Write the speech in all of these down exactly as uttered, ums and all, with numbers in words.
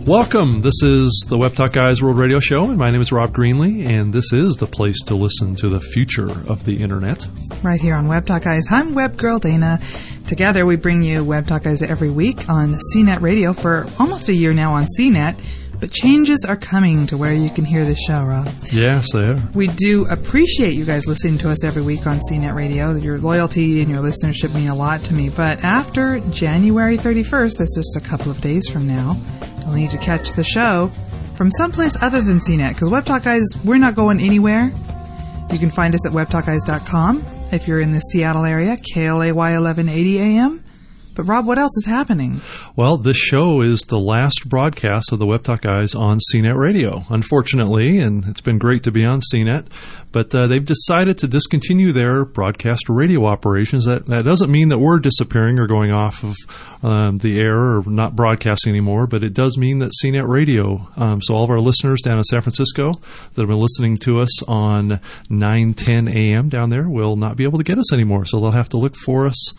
Welcome. This is the Web Talk Guys World Radio Show, and my name is Rob Greenlee, and this is the place to listen to the future of the Internet. Right here on Web Talk Guys. I'm Web Girl Dana. Together, we bring you Web Talk Guys every week on C net Radio for almost a year now on C net, but changes are coming to where you can hear this show, Rob. Yes, they are. We do appreciate you guys listening to us every week on C net Radio. Your loyalty and your listenership mean a lot to me, but after January thirty-first, that's just a couple of days from now, you'll need to catch the show from someplace other than C net, because Web Talk Guys, we're not going anywhere. You can find us at web talk guys dot com if you're in the Seattle area, K L A Y eleven eighty A M. But Rob, what else is happening? Well, this show is the last broadcast of the Web Talk Guys on C net Radio, unfortunately, and it's been great to be on C net, but uh, they've decided to discontinue their broadcast radio operations. That, that doesn't mean that we're disappearing or going off of um, the air or not broadcasting anymore, but it does mean that C net Radio, um, so all of our listeners down in San Francisco that have been listening to us on nine ten A M down there will not be able to get us anymore, so they'll have to look for us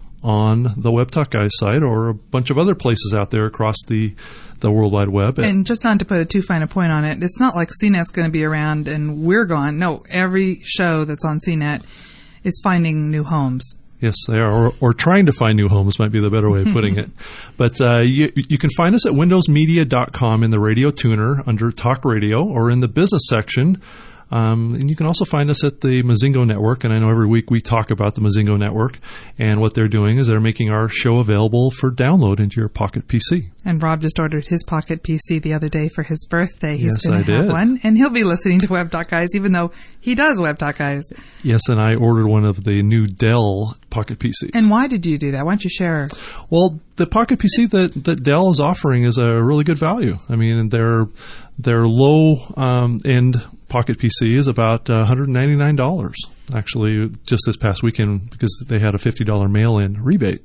on the Web Talk Guys site or a bunch of other places out there across the, the World Wide Web. And just not to put a too fine a point on it, it's not like C net's going to be around and we're gone. No, every show that's on C net is finding new homes. Yes, they are, or, or trying to find new homes might be the better way of putting it. But uh, you, you can find us at windows media dot com in the radio tuner under Talk Radio, or in the business section. Um, and you can also find us at the Mozingo Network, and I know every week we talk about the Mozingo Network, and what they're doing is they're making our show available for download into your Pocket P C. And Rob just ordered his Pocket P C the other day for his birthday. He's yes, going to have did. one, and he'll be listening to Web Talk Guys, even though he does Web Talk Guys. Yes, and I ordered one of the new Dell Pocket P Cs. And why did you do that? Why don't you share? Well, the Pocket P C that, that Dell is offering is a really good value. I mean, their their low um, end Pocket P C is about uh, one hundred ninety-nine dollars, actually, just this past weekend, because they had a fifty dollars mail-in rebate.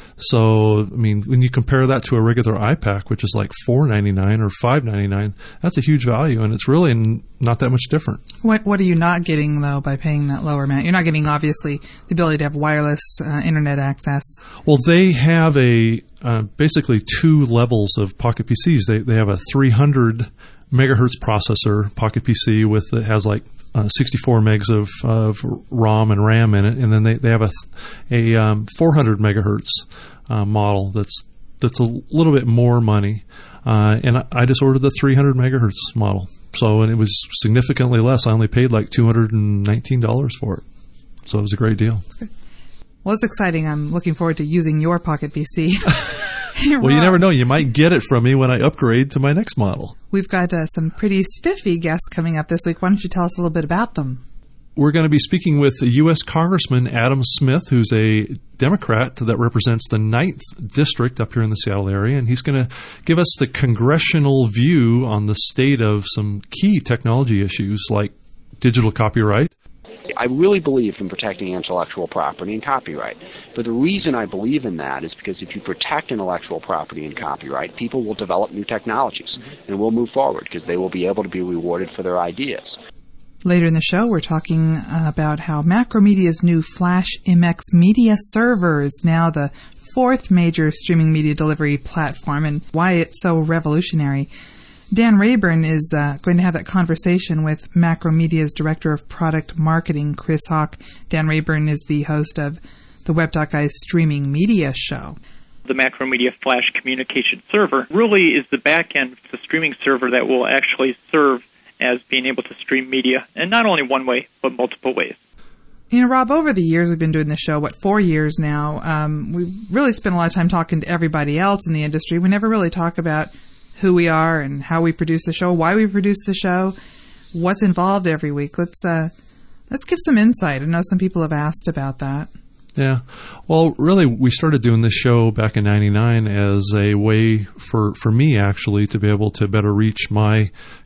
So, I mean, when you compare that to a regular iPac, which is like four ninety-nine or five ninety-nine, that's a huge value, and it's really n- not that much different. What What are you not getting, though, by paying that lower amount? You're not getting, obviously, the ability to have wireless uh, internet access. Well, they have a uh, basically two levels of Pocket P Cs. They they have a three hundred megahertz processor Pocket P C with that has like uh, sixty-four megs of, of ROM and RAM in it, and then they, they have a a um, four hundred megahertz uh, model that's that's a little bit more money, uh, and I, I just ordered the three hundred megahertz model. So, and it was significantly less. I only paid like two hundred nineteen dollars for it, so it was a great deal. That's good. Well, it's exciting. I'm looking forward to using your Pocket P C. Well, you never know. You might get it from me when I upgrade to my next model. We've got uh, some pretty spiffy guests coming up this week. Why don't you tell us a little bit about them? We're going to be speaking with U S Congressman Adam Smith, who's a Democrat that represents the ninth District up here in the Seattle area, and he's going to give us the congressional view on the state of some key technology issues like digital copyright. I really believe in protecting intellectual property and copyright. But the reason I believe in that is because if you protect intellectual property and copyright, people will develop new technologies and will move forward because they will be able to be rewarded for their ideas. Later in the show, we're talking about how Macromedia's new Flash M X Media server is now the fourth major streaming media delivery platform and why it's so revolutionary. Dan Rayburn is uh, going to have that conversation with Macromedia's Director of Product Marketing, Chris Hawk. Dan Rayburn is the host of the Web Talk Guys streaming media show. The Macromedia Flash Communication Server really is the back-end, the streaming server that will actually serve as being able to stream media, and not only one way, but multiple ways. You know, Rob, over the years we've been doing this show, what, four years now, um, we've really spent a lot of time talking to everybody else in the industry. We never really talk about who we are and how we produce the show, why we produce the show, what's involved every week. Let's uh, let's give some insight. I know some people have asked about that. Yeah. Well, really, we started doing this show back in ninety-nine as a way for, for me, actually, to be able to better reach my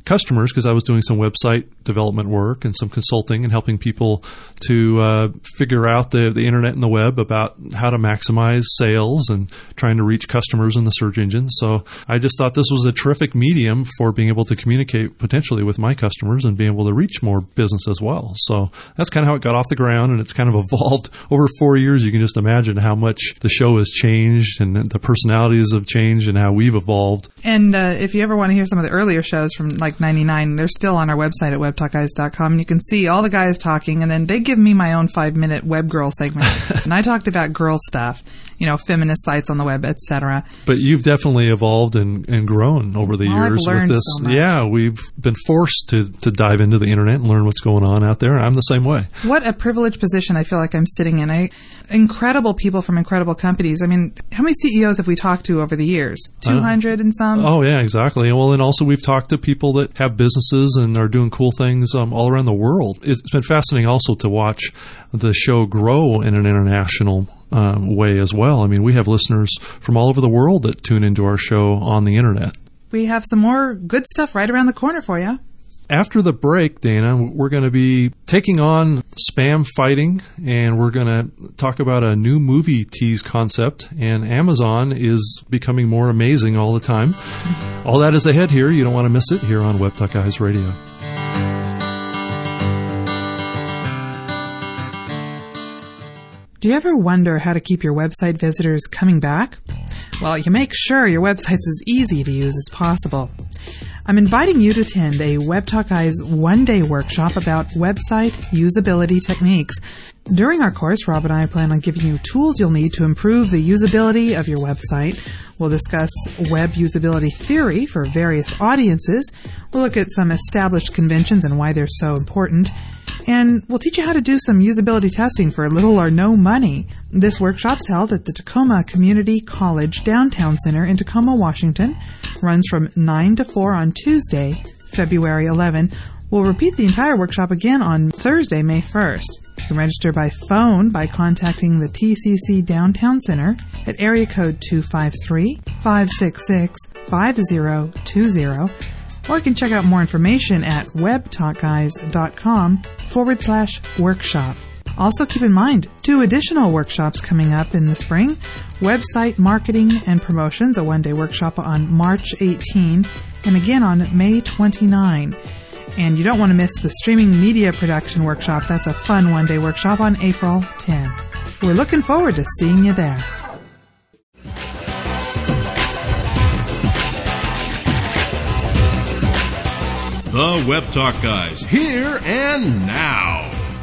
customers, because I was doing some website development work and some consulting and helping people to uh, figure out the, the internet and the web about how to maximize sales and trying to reach customers in the search engine. So I just thought this was a terrific medium for being able to communicate potentially with my customers and being able to reach more business as well. So that's kind of how it got off the ground, and it's kind of evolved over four years. You can just imagine how much the show has changed and the personalities have changed and how we've evolved. And uh, if you ever want to hear some of the earlier shows from like ninety-nine, they're still on our website at web talk guys dot com, and you can see all the guys talking, and then they give me my own five-minute web girl segment. And I talked about girl stuff, you know, feminist sites on the web, et cetera. But you've definitely evolved and, and grown over the well, years I've learned with this. So much. Yeah, we've been forced to, to dive into the internet and learn what's going on out there. I'm the same way. What a privileged position I feel like I'm sitting in. I, incredible people from incredible companies. I mean, how many C E Os have we talked to over the years? two hundred and some? Oh, yeah, exactly. Well, and also we've talked to people that have businesses and are doing cool things um, all around the world. It's been fascinating also to watch the show grow in an international um, way as well. I mean, we have listeners from all over the world that tune into our show on the internet. We have some more good stuff right around the corner for you. After the break, Dana, we're going to be taking on spam fighting, and we're going to talk about a new movie tease concept, and Amazon is becoming more amazing all the time. All that is ahead here. You don't want to miss it here on Web Talk Guys Radio. Do you ever wonder how to keep your website visitors coming back? Well, you make sure your website's as easy to use as possible. I'm inviting you to attend a Web Talk Guys one-day workshop about website usability techniques. During our course, Rob and I plan on giving you tools you'll need to improve the usability of your website. We'll discuss web usability theory for various audiences. We'll look at some established conventions and why they're so important. And we'll teach you how to do some usability testing for little or no money. This workshop's held at the Tacoma Community College Downtown Center in Tacoma, Washington. Runs from nine to four on Tuesday, February eleventh. We'll repeat the entire workshop again on Thursday, May first. You can register by phone by contacting the T C C Downtown Center at area code two five three, five six six, five zero two zero. Or you can check out more information at web talk guys dot com forward slash workshop. Also keep in mind, two additional workshops coming up in the spring. Website Marketing and Promotions, a one-day workshop on March eighteenth, and again on May twenty-ninth. And you don't want to miss the Streaming Media Production Workshop. That's a fun one-day workshop on April tenth. We're looking forward to seeing you there. The Web Talk Guys, here and now.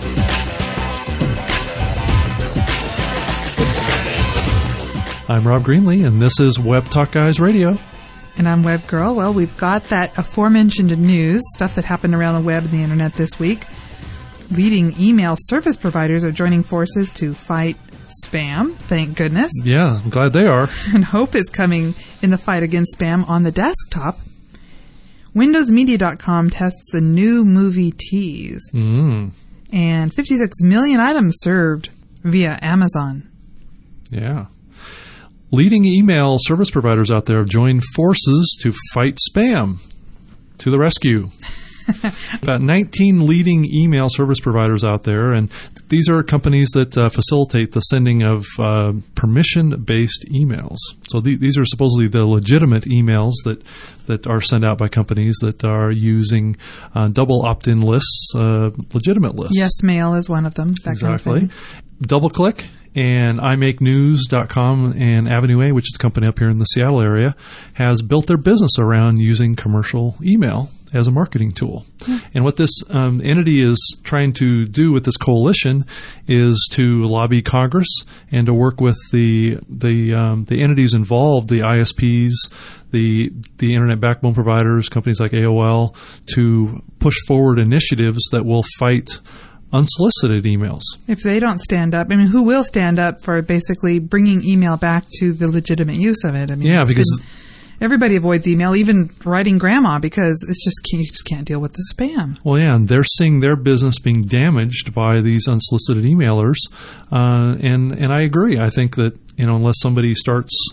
I'm Rob Greenlee, and this is Web Talk Guys Radio. And I'm Web Girl. Well, we've got that aforementioned news, stuff that happened around the web and the internet this week. Leading email service providers are joining forces to fight spam, thank goodness. Yeah, I'm glad they are. And Hope is coming in the fight against spam on the desktop. Windows Media dot com tests a new movie tease. Mm. And fifty-six million items served via Amazon. Yeah. Leading email service providers out there have joined forces to fight spam. To the rescue. About nineteen leading email service providers out there, and these are companies that uh, facilitate the sending of uh, permission-based emails. So th- these are supposedly the legitimate emails that that are sent out by companies that are using uh, double opt-in lists, uh, legitimate lists. Yes, Mail is one of them. That Exactly. Kind of thing. DoubleClick and I make news dot com and Avenue A, which is a company up here in the Seattle area, has built their business around using commercial email as a marketing tool. Mm. And what this um, entity is trying to do with this coalition is to lobby Congress and to work with the the um, the entities involved, the I S Ps, the the internet backbone providers, companies like A O L, to push forward initiatives that will fight unsolicited emails. If they don't stand up, I mean, who will stand up for basically bringing email back to the legitimate use of it? I mean, yeah, because been, everybody avoids email, even writing grandma, because it's just you just can't deal with the spam. Well, yeah, and they're seeing their business being damaged by these unsolicited emailers, uh, and and I agree. I think that you know unless somebody starts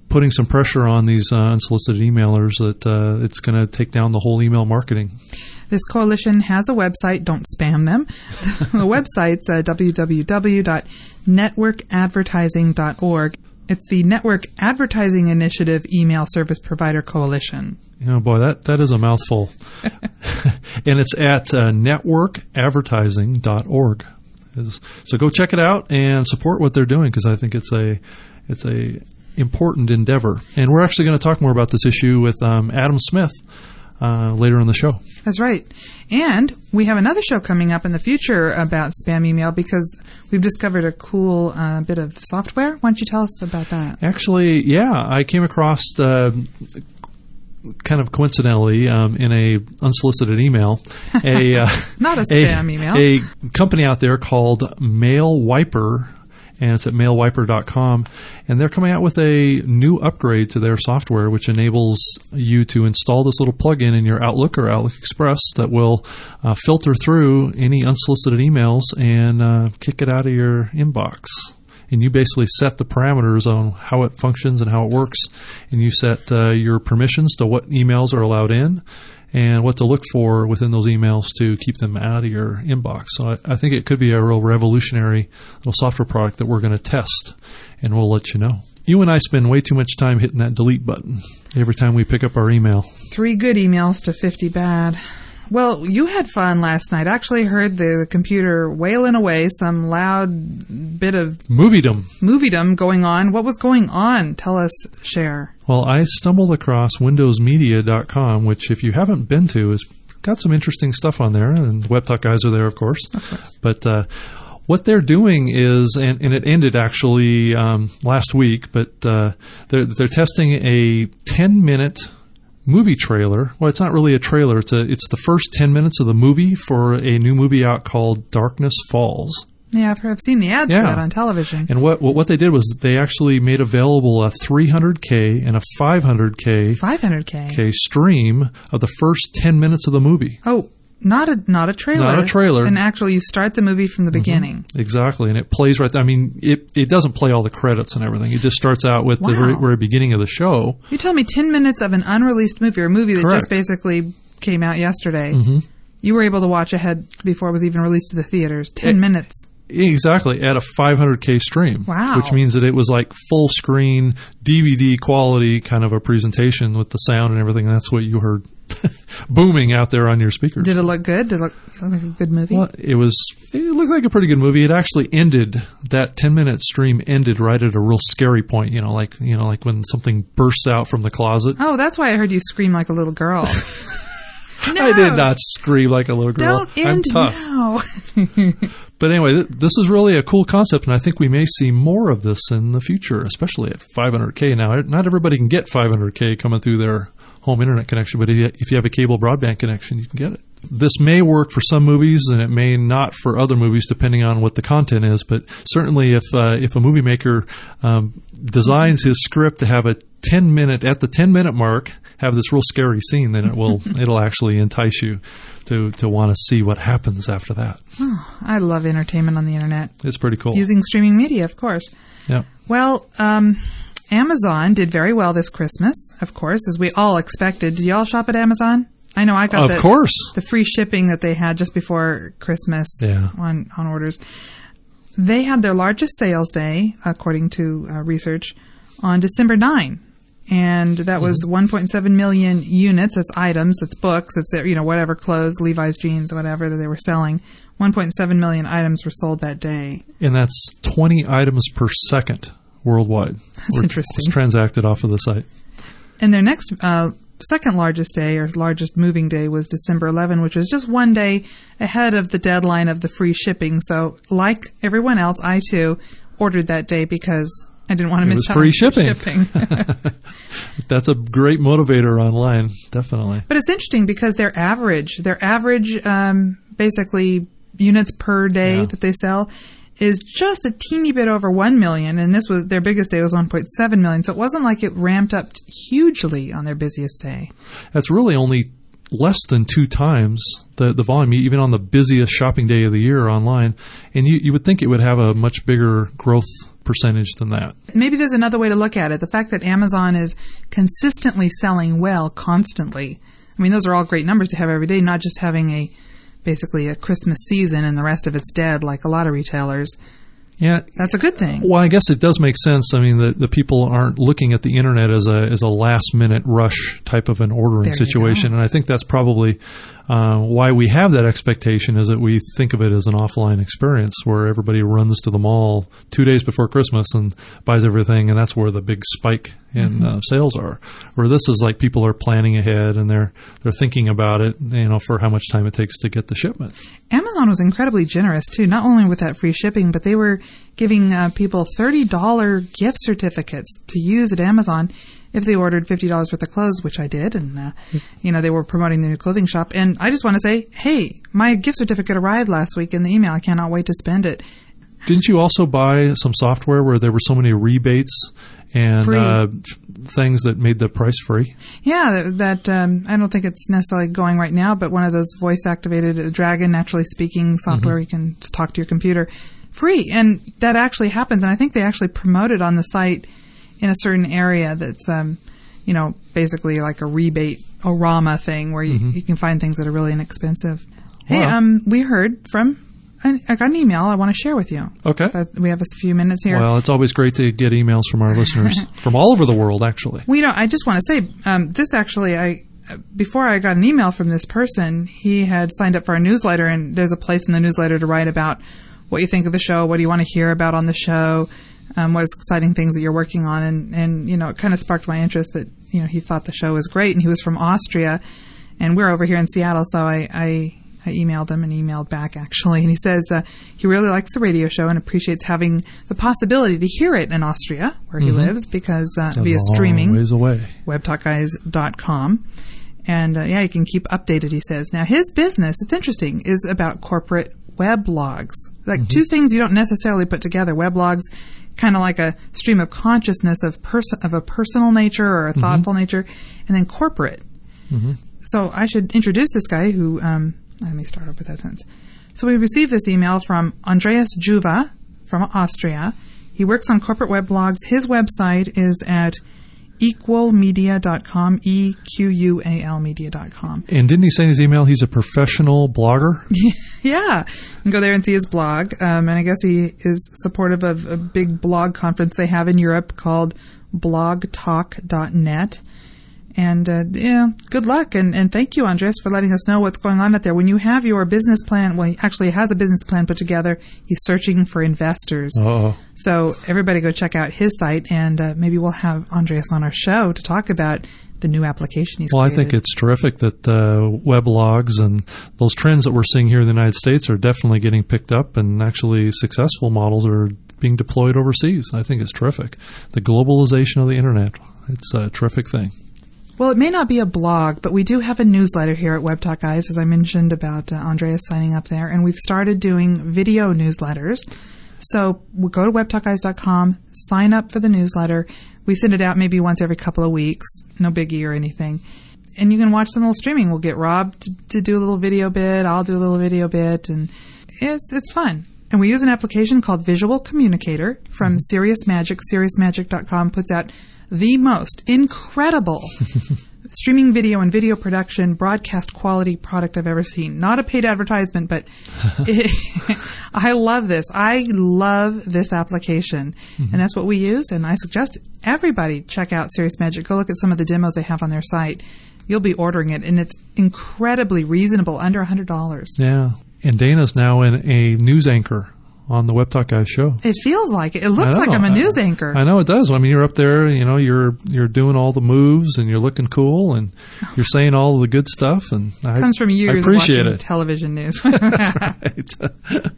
putting some pressure on these uh, unsolicited emailers that uh, it's going to take down the whole email marketing. This coalition has a website. Don't spam them. The website's uh, w w w dot network advertising dot org. It's the Network Advertising Initiative Email Service Provider Coalition. Oh, boy, that, that is a mouthful. And it's at uh, network advertising dot org. So go check it out and support what they're doing, because I think it's a it's a important endeavor. And we're actually going to talk more about this issue with um, Adam Smith uh, later in the show. That's right. And we have another show coming up in the future about spam email, because we've discovered a cool uh, bit of software. Why don't you tell us about that? Actually, yeah, I came across uh, kind of coincidentally um, in a unsolicited email, a uh, not a spam a, email, a company out there called Mailwiper. And it's at mail wiper dot com. And they're coming out with a new upgrade to their software, which enables you to install this little plugin in your Outlook or Outlook Express that will uh, filter through any unsolicited emails and uh, kick it out of your inbox. And you basically set the parameters on how it functions and how it works. And you set uh, your permissions to what emails are allowed in and what to look for within those emails to keep them out of your inbox. So I, I think it could be a real revolutionary little software product that we're going to test, and we'll let you know. You and I spend way too much time hitting that delete button every time we pick up our email. Three good emails to fifty bad. Well, you had fun last night. I actually heard the computer wailing away, some loud bit of moviedom. Moviedom going on. What was going on? Tell us, share. Well, I stumbled across windows media dot com, which if you haven't been to, has got some interesting stuff on there, and the WebTalk guys are there, of course. Of course. But uh, what they're doing is, and, and it ended actually um, last week, but uh, they're, they're testing a ten-minute movie trailer. Well, it's not really a trailer. It's a it's the first ten minutes of the movie for a new movie out called Darkness Falls. Yeah, I've, I've seen the ads yeah. for that on television. And what what they did was they actually made available a three hundred K and a five hundred K five hundred K K stream of the first ten minutes of the movie. Oh, not a not a trailer. Not a trailer. And actually, you start the movie from the beginning. Mm-hmm. Exactly, and it plays right there. I mean, it it doesn't play all the credits and everything. It just starts out with wow. the very, very beginning of the show. You tell me ten minutes of an unreleased movie, or a movie that Correct. just basically came out yesterday. Mm-hmm. You were able to watch ahead before it was even released to the theaters. Ten it, minutes. Exactly, at a five hundred K stream. Wow. Which means that it was like full screen, D V D quality kind of a presentation with the sound and everything. That's what you heard booming out there on your speakers. Did it look good? Did it look, look like a good movie? Well, it was. It looked like a pretty good movie. It actually ended, that ten-minute stream ended right at a real scary point, you know, like you know, like when something bursts out from the closet. Oh, that's why I heard you scream like a little girl. No, I did not scream like a little girl. Don't end I'm tough. now. But anyway, th- this is really a cool concept, and I think we may see more of this in the future, especially at five hundred K. Now, not everybody can get five hundred K coming through their home internet connection, but if you, if you have a cable broadband connection, you can get it. This may work for some movies, and it may not for other movies, depending on what the content is. But certainly, if uh, if a movie maker um, designs his script to have a ten minute at the ten minute mark, have this real scary scene, then it will it'll actually entice you to to want to see what happens after that. Oh, I love entertainment on the internet. It's pretty cool. Using streaming media, of course. Yeah. Well, um, Amazon did very well this Christmas, of course, as we all expected. Did you all shop at Amazon? I know I got of the, course. the free shipping that they had just before Christmas yeah. on, on orders. They had their largest sales day, according to uh, research, on December ninth. And that was mm-hmm. one point seven million units. That's items, it's books, it's, you know, whatever, clothes, Levi's jeans, whatever that they were selling. one point seven million items were sold that day. And that's twenty items per second worldwide. That's interesting. It's transacted off of the site. And their next, uh, second largest day, or largest moving day, was December eleventh, which was just one day ahead of the deadline of the free shipping. So, like everyone else, I too ordered that day because I didn't want to it miss was free shipping. shipping. That's a great motivator online, definitely. But it's interesting because their average, their average, um, basically units per day yeah. that they sell is just a teeny bit over one million, and this was their biggest day was one point seven million. So it wasn't like it ramped up hugely on their busiest day. That's really only less than two times the, the volume, even on the busiest shopping day of the year online. And you, you would think it would have a much bigger growth percentage than that. Maybe there's another way to look at it. The fact that Amazon is consistently selling well constantly. I mean, those are all great numbers to have every day, not just having a basically a Christmas season and the rest of it's dead like a lot of retailers. Yeah, that's a good thing. Well, I guess it does make sense. I mean, the, the people aren't looking at the internet as a as a last minute rush type of an ordering there situation, and I think that's probably uh, why we have that expectation. Is that we think of it as an offline experience where everybody runs to the mall two days before Christmas and buys everything, and that's where the big spike in mm-hmm. uh, sales are. Where this is like people are planning ahead and they're they're thinking about it, you know, for how much time it takes to get the shipment. Amazon was incredibly generous too, not only with that free shipping, but they were giving uh, people thirty dollars gift certificates to use at Amazon if they ordered fifty dollars worth of clothes, which I did. And, uh, you know, they were promoting the new clothing shop. And I just want to say, hey, my gift certificate arrived last week in the email. I cannot wait to spend it. Didn't you also buy some software where there were so many rebates and uh, things that made the price free? Yeah, that, that um, I don't think it's necessarily going right now, but one of those voice-activated uh, Dragon naturally speaking software, mm-hmm. you can just talk to your computer. Free, and that actually happens, and I think they actually promote it on the site in a certain area that's, um, you know, basically like a rebate orama thing where you, mm-hmm. you can find things that are really inexpensive. Wow. Hey, um, we heard from, I, I got an email I want to share with you. Okay. But we have a few minutes here. Well, it's always great to get emails from our listeners from all over the world, actually. Well, you know, I just want to say, um, this actually, I before I got an email from this person, he had signed up for our newsletter, and there's a place in the newsletter to write about what you think of the show, what do you want to hear about on the show, um, what exciting things that you're working on. And, and, you know, it kind of sparked my interest that, you know, he thought the show was great, and he was from Austria, and we're over here in Seattle, so I, I, I emailed him and emailed back, actually. And he says uh, he really likes the radio show and appreciates having the possibility to hear it in Austria, where he mm-hmm. lives, because uh, via streaming, ways away. web talk guys dot com. And, uh, yeah, you can keep updated, he says. Now, his business, it's interesting, is about corporate weblogs. Like mm-hmm. two things you don't necessarily put together. Weblogs, kind of like a stream of consciousness of person of a personal nature or a thoughtful mm-hmm. nature, and then corporate. Mm-hmm. So I should introduce this guy who, um, let me start off with that sentence. So we received this email from Andreas Juva from Austria. He works on corporate weblogs. His website is at equal media dot com, E Q U A L media dot com. And didn't he say in his email he's a professional blogger? Yeah. You can go there and see his blog. Um, and I guess he is supportive of a big blog conference they have in Europe called blog talk dot net. And, uh, yeah, good luck. And, and thank you, Andres, for letting us know what's going on out there. When you have your business plan, well, he actually has a business plan put together. He's searching for investors. Uh-oh. So everybody go check out his site, and uh, maybe we'll have Andreas on our show to talk about the new application he's well, created. I think it's terrific that uh, weblogs and those trends that we're seeing here in the United States are definitely getting picked up, and actually successful models are being deployed overseas. I think it's terrific. The globalization of the internet, it's a terrific thing. Well, it may not be a blog, but we do have a newsletter here at Web Talk Guys, as I mentioned about uh, Andreas signing up there, and we've started doing video newsletters. So we'll go to web talk guys dot com, sign up for the newsletter. We send it out maybe once every couple of weeks, no biggie or anything. And you can watch some little streaming. We'll get Rob to, to do a little video bit, I'll do a little video bit, and it's it's fun. And we use an application called Visual Communicator from mm-hmm. Serious Magic. serious magic dot com puts out the most incredible streaming video and video production broadcast quality product I've ever seen. Not a paid advertisement, but it, I love this. I love this application. Mm-hmm. And that's what we use. And I suggest everybody check out Serious Magic. Go look at some of the demos they have on their site. You'll be ordering it. And it's incredibly reasonable, under one hundred dollars. Yeah. And Dana's now in a news anchor on the Web Talk Guys show. It feels like it. It looks like I'm a news I, anchor. I know it does. I mean, you're up there, you know, you're you're doing all the moves and you're looking cool and you're saying all the good stuff. And it I, comes from years I appreciate of watching it. television news. That's right.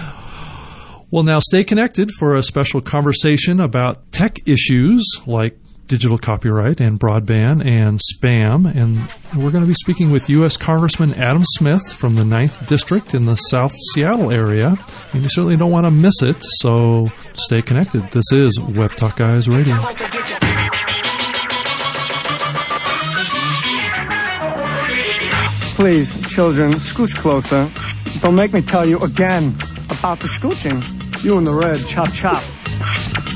Well, now stay connected for a special conversation about tech issues like digital copyright and broadband and spam. And we're going to be speaking with U S Congressman Adam Smith from the ninth District in the South Seattle area. And you certainly don't want to miss it, so stay connected. This is Web Talk Guys Radio. Please, children, scooch closer. Don't make me tell you again about the scooching. You and the red, chop chop.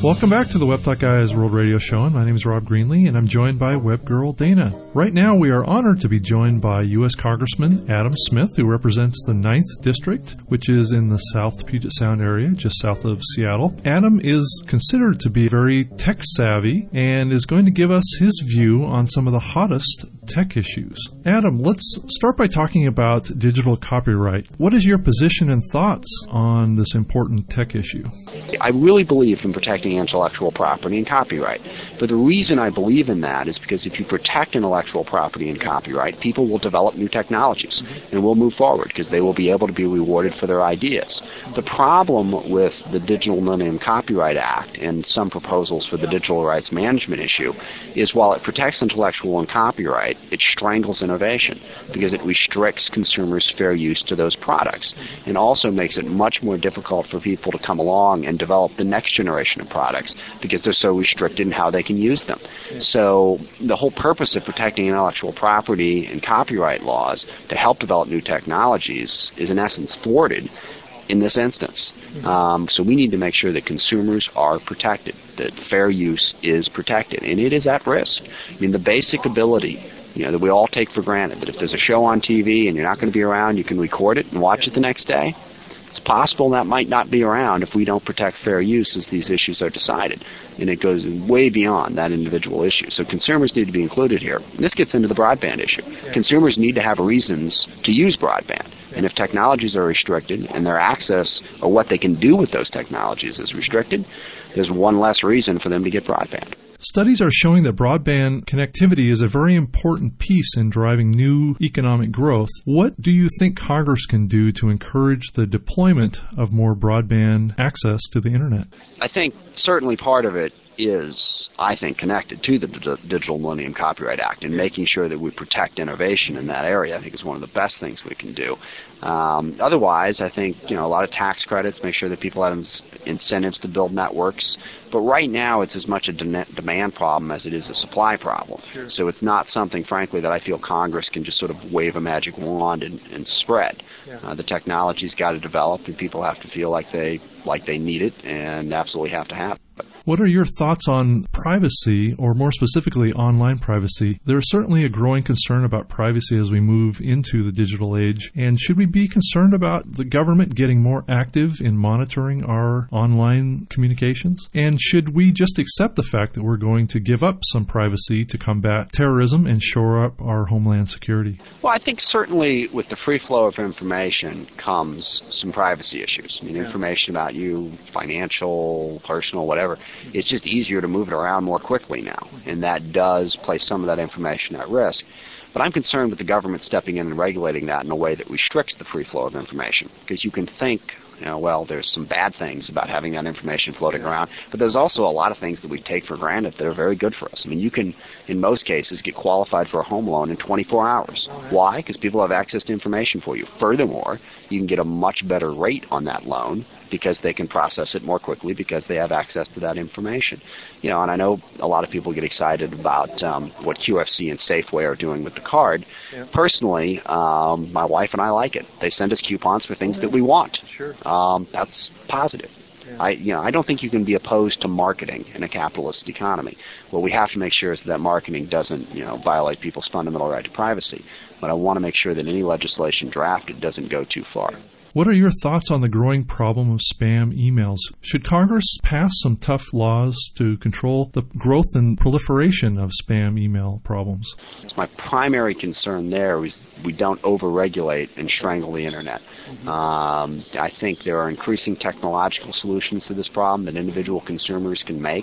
Welcome back to the Web Talk Guys World Radio Show, and my name is Rob Greenlee, and I'm joined by web girl Dana. Right now, we are honored to be joined by U S Congressman Adam Smith, who represents the ninth District, which is in the South Puget Sound area, just south of Seattle. Adam is considered to be very tech-savvy and is going to give us his view on some of the hottest tech issues. Adam, let's start by talking about digital copyright. What is your position and thoughts on this important tech issue? I really believe in protecting intellectual property and copyright. But the reason I believe in that is because if you protect intellectual property and copyright, people will develop new technologies and will move forward because they will be able to be rewarded for their ideas. The problem with the Digital Millennium Copyright Act and some proposals for the digital rights management issue is while it protects intellectual and copyright, it strangles innovation because it restricts consumers' fair use to those products and also makes it much more difficult for people to come along and develop the next generation of products because they're so restricted in how they can use them. So the whole purpose of protecting intellectual property and copyright laws to help develop new technologies is in essence thwarted in this instance. Um, so we need to make sure that consumers are protected, that fair use is protected, and it is at risk. I mean, the basic ability, you know, that we all take for granted, that if there's a show on T V and you're not going to be around, you can record it and watch it the next day. It's possible that might not be around if we don't protect fair use as these issues are decided. And it goes way beyond that individual issue. So consumers need to be included here. And this gets into the broadband issue. Yeah. Consumers need to have reasons to use broadband. Yeah. And if technologies are restricted and their access or what they can do with those technologies is restricted, there's one less reason for them to get broadband. Studies are showing that broadband connectivity is a very important piece in driving new economic growth. What do you think Congress can do to encourage the deployment of more broadband access to the Internet? I think certainly part of it is, I think, connected to the D- Digital Millennium Copyright Act and making sure that we protect innovation in that area. I think is one of the best things we can do. Um, otherwise, I think, you know, a lot of tax credits, make sure that people have incentives to build networks. But right now, it's as much a de- demand problem as it is a supply problem. Sure. So it's not something, frankly, that I feel Congress can just sort of wave a magic wand and, and spread. Yeah. Uh, the technology's got to develop, and people have to feel like they like they need it and absolutely have to have it. What are your thoughts on privacy, or more specifically, online privacy? There is certainly a growing concern about privacy as we move into the digital age. And should we be concerned about the government getting more active in monitoring our online communications? And should we just accept the fact that we're going to give up some privacy to combat terrorism and shore up our homeland security? Well, I think certainly with the free flow of information comes some privacy issues. I mean, yeah. Information about you, financial, personal, whatever. It's just easier to move it around more quickly now, and that does place some of that information at risk. But I'm concerned with the government stepping in and regulating that in a way that restricts the free flow of information, because you can think, you know, well, there's some bad things about having that information floating around, but there's also a lot of things that we take for granted that are very good for us. I mean, you can, in most cases, get qualified for a home loan in twenty-four hours. Why? Because people have access to information for you. Furthermore, you can get a much better rate on that loan because they can process it more quickly because they have access to that information. You know, and I know a lot of people get excited about um, what Q F C and Safeway are doing with the card. Yeah. Personally, um, my wife and I like it. They send us coupons for things oh, yeah. that we want. Sure. Um, that's positive. Yeah. I, you know, I don't think you can be opposed to marketing in a capitalist economy. What we have to make sure is that, that marketing doesn't, you know, violate people's fundamental right to privacy. But I want to make sure that any legislation drafted doesn't go too far. What are your thoughts on the growing problem of spam emails? Should Congress pass some tough laws to control the growth and proliferation of spam email problems? My primary concern there is we don't over-regulate and strangle the Internet. Mm-hmm. Um, I think there are increasing technological solutions to this problem that individual consumers can make,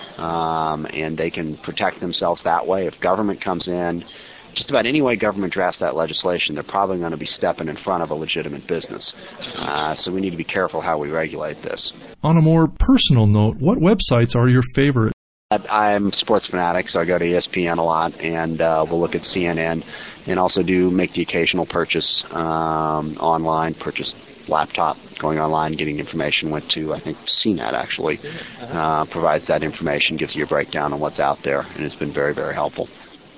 um, and they can protect themselves that way. If government comes in, just about any way government drafts that legislation, they're probably going to be stepping in front of a legitimate business. Uh, so we need to be careful how we regulate this. On a more personal note, what websites are your favorite? I'm a sports fanatic, so I go to E S P N a lot, and uh, we'll look at C N N, and also do make the occasional purchase um, online, purchase laptop, going online, getting information. Went to, I think, C net actually, uh, provides that information, gives you a breakdown on what's out there, and it's been very, very helpful.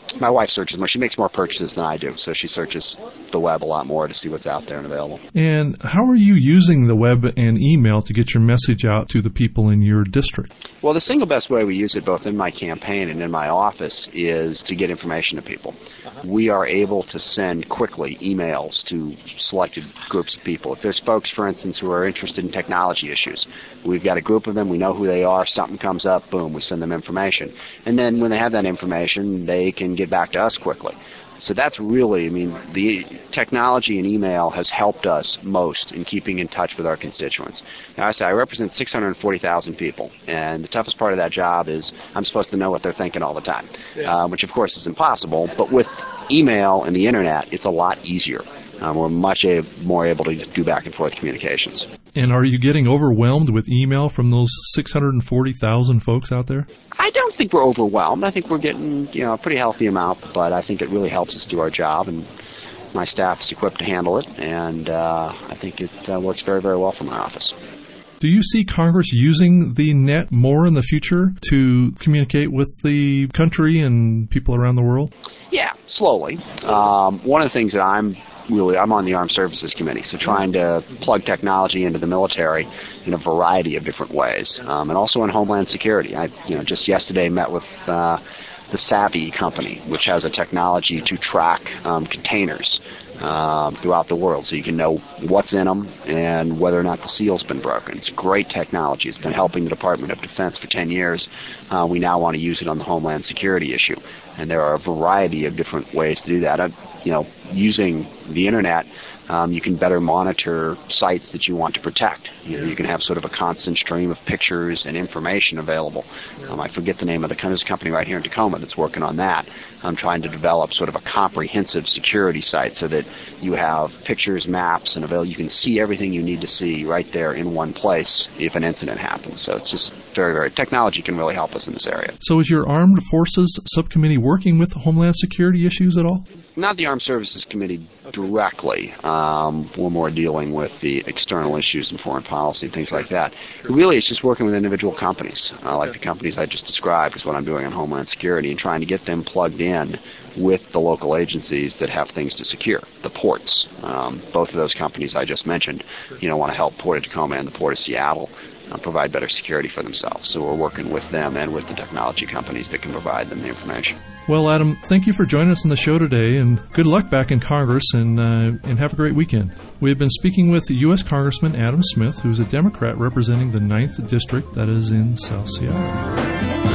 My wife searches more. She makes more purchases than I do, so she searches the web a lot more to see what's out there and available. And how are you using the web and email to get your message out to the people in your district? Well, the single best way we use it both in my campaign and in my office is to get information to people. We are able to send quickly emails to selected groups of people. If there's folks, for instance, who are interested in technology issues, we've got a group of them, we know who they are, something comes up, boom, we send them information. And then when they have that information, they can get back to us quickly. So that's really, I mean, the technology and email has helped us most in keeping in touch with our constituents. Now, I say I represent six hundred forty thousand people, and the toughest part of that job is I'm supposed to know what they're thinking all the time, yeah. uh, which of course is impossible, but with email and the internet, it's a lot easier. Um, we're much a- more able to do back and forth communications. And are you getting overwhelmed with email from those six hundred forty thousand folks out there? I don't think we're overwhelmed. I think we're getting, you know, a pretty healthy amount, but I think it really helps us do our job, and my staff is equipped to handle it, and uh, I think it uh, works very, very well for my office. Do you see Congress using the net more in the future to communicate with the country and people around the world? Yeah, slowly. Um, one of the things that I'm Really, I'm on the Armed Services Committee, so trying to plug technology into the military in a variety of different ways, um, and also in Homeland Security. I, you know, just yesterday met with uh, the Savvy company, which has a technology to track um, containers um, throughout the world, so you can know what's in them and whether or not the seal's been broken. It's great technology. It's been helping the Department of Defense for ten years. Uh, we now want to use it on the Homeland Security issue, and there are a variety of different ways to do that. I, you know, using the internet, um, you can better monitor sites that you want to protect. You know, you can have sort of a constant stream of pictures and information available. Um, I forget the name of the there's a company right here in Tacoma that's working on that. I'm trying to develop sort of a comprehensive security site so that you have pictures, maps, and avail- you can see everything you need to see right there in one place if an incident happens. So it's just very, very, technology can really help us in this area. So is your Armed Forces Subcommittee working with Homeland Security issues at all? Not the Armed Services Committee directly. Um, we're more dealing with the external issues and foreign policy and things like that. Really, it's just working with individual companies, uh, like the companies I just described is what I'm doing on Homeland Security, and trying to get them plugged in with the local agencies that have things to secure, the ports. Um, both of those companies I just mentioned, you know, want to help Port of Tacoma and the Port of Seattle Uh, provide better security for themselves. So we're working with them and with the technology companies that can provide them the information. Well, Adam, thank you for joining us on the show today, and good luck back in Congress, and uh, and have a great weekend. We have been speaking with U S Congressman Adam Smith, who's a Democrat representing the ninth District, that is in South Seattle.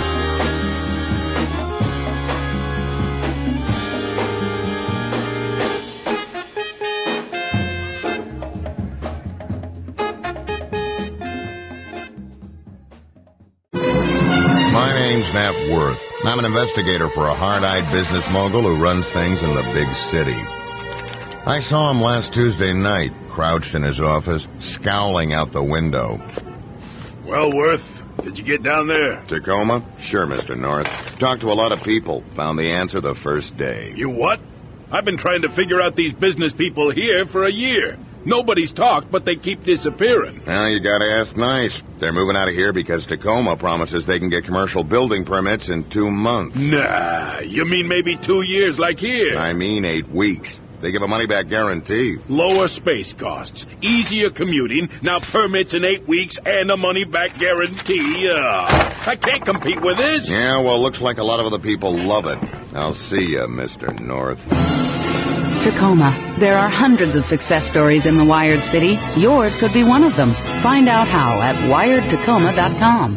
Snap Worth. I'm an investigator for a hard-eyed business mogul who runs things in the big city. I saw him last Tuesday night, crouched in his office, scowling out the window. Well, Worth, did you get down there? Tacoma? Sure, Mister North. Talked to a lot of people. Found the answer the first day. You what? I've been trying to figure out these business people here for a year. Nobody's talked, but they keep disappearing. Now you gotta ask nice. They're moving out of here because Tacoma promises they can get commercial building permits in two months. Nah, you mean maybe two years like here? I mean eight weeks. They give a money-back guarantee. Lower space costs, easier commuting, now permits in eight weeks, and a money-back guarantee. Uh, I can't compete with this. Yeah, well, looks like a lot of other people love it. I'll see you, Mister North. Tacoma. There are hundreds of success stories in the Wired City. Yours could be one of them. Find out how at wired tacoma dot com.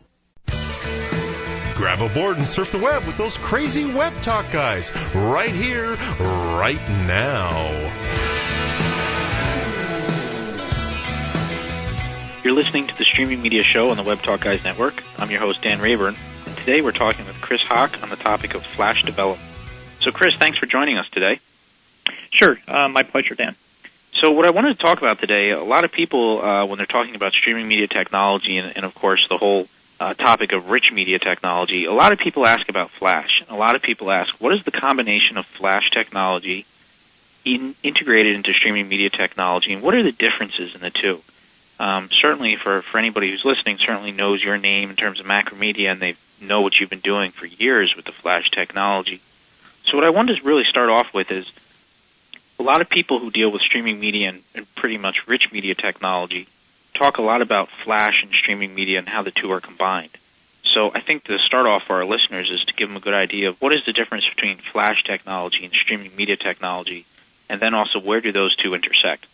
Grab a board and surf the web with those crazy Web Talk guys right here, right now. You're listening to the Streaming Media Show on the Web Talk Guys Network. I'm your host, Dan Rayburn. And today we're talking with Chris Hawk on the topic of Flash development. So, Chris, thanks for joining us today. Sure. Uh, my pleasure, Dan. So what I wanted to talk about today, a lot of people, uh, when they're talking about streaming media technology and, and of course, the whole uh, topic of rich media technology, a lot of people ask about Flash. A lot of people ask, what is the combination of Flash technology in, integrated into streaming media technology, and what are the differences in the two? Um, certainly, for, for anybody who's listening, certainly knows your name in terms of Macromedia, and they know what you've been doing for years with the Flash technology. So what I wanted to really start off with is a lot of people who deal with streaming media and, and pretty much rich media technology talk a lot about flash and streaming media and how the two are combined. So I think to start off for our listeners is to give them a good idea of what is the difference between flash technology and streaming media technology, and then also where do those two intersect?